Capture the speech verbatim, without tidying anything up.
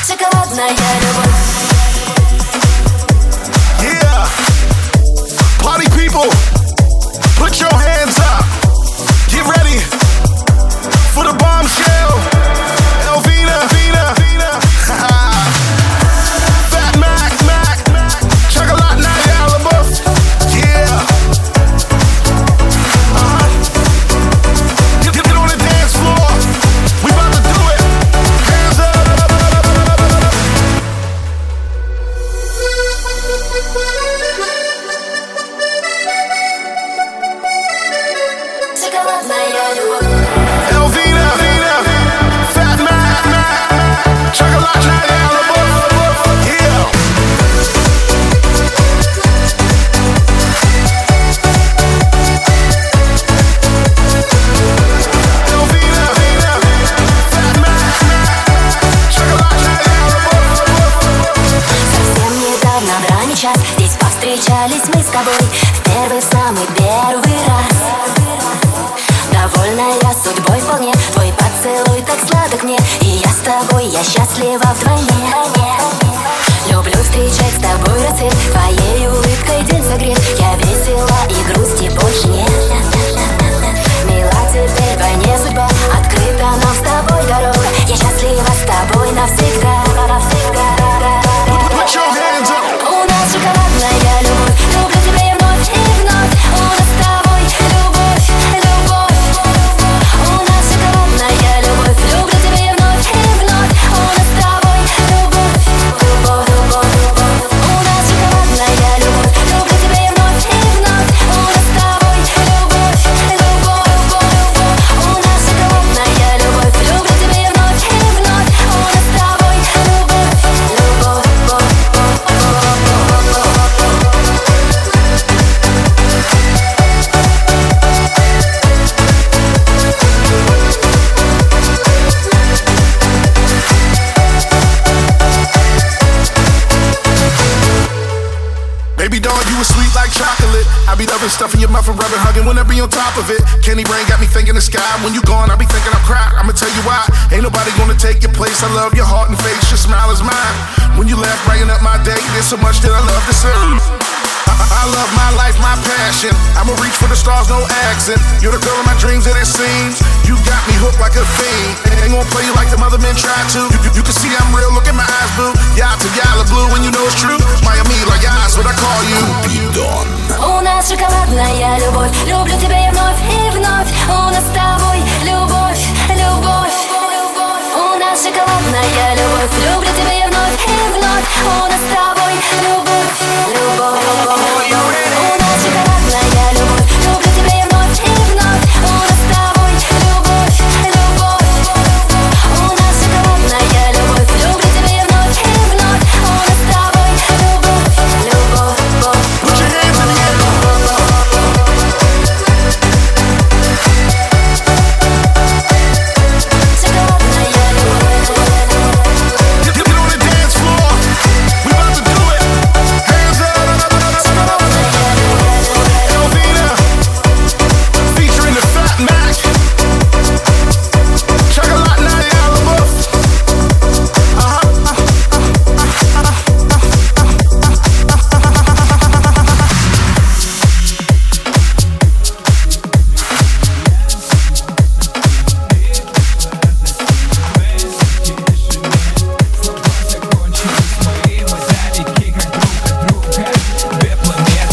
Шоколадная любовь. Yeah, party people, put your hands up. Get ready for the bombshell. Elvina, Vina, Vina. Fat Mac, Mac, Chocolatная любовь. Yeah. Uh-huh. Get, get on the dance floor. We about to do it. Hands up. Шоколадная любовь. Elvina, Vina, Fat Mac, Mac, Chocolatная любовь. Yeah. Elvina, Vina, Fat Mac, Mac, Chocolatная любовь. Совсем недавно в ранний час здесь повстречались мы с тобой в первый, самый первый раз. Довольная судьбой вполне, твой поцелуй так сладок мне, и я с тобой, я счастлива вдвойне. Люблю встречать с тобой рассвет, твоей улыбкой день согрет. Я весела и грусти больше нет. Мила, теперь вдвойне судьба, открыта нам с тобой дорога. Я счастлива с тобой навсегда, навсегда. Put your hands up. У нас шоколадная любовь, люблю тебя вновь и вновь. У нас с тобой любовь, любовь. У нас шоколадная любовь, люблю тебя вновь и вновь. У нас с тобой любовь, любовь, любовь, любовь. У нас шоколадная любовь, люблю тебя вновь и вновь. У нас с тобой любовь, любовь, любовь. У нас шоколадная любовь, люблю тебя вновь и вновь. У нас с тобой любовь, любовь, любовь. Baby doll, you was sweet like chocolate. I be loving stuff in your mouth and rubbing, hugging when I be on top of it. Candy brain got me thinking the sky. When you gone, I be thinking I'm crying. I'ma tell you why. Ain't nobody gonna take your place. I love your heart and face. Your smile is mine. When you laugh, brighten up my day. There's so much that I love to say. I, I love my life, my passion. I'ma reach for the stars, no accent. You're the girl of my dreams, and it seems you got me hooked like a fiend. Ain't gonna play you like the other men try to. You, you, you can see I'm real. Look at my eyes, boo. Y'all to y'all blue, and you know it's true. Miami, like eyes, what I call you. У нас шоколадная любовь, люблю тебя вновь и вновь. У нас с тобой любовь, любовь, любовь. У нас шоколадная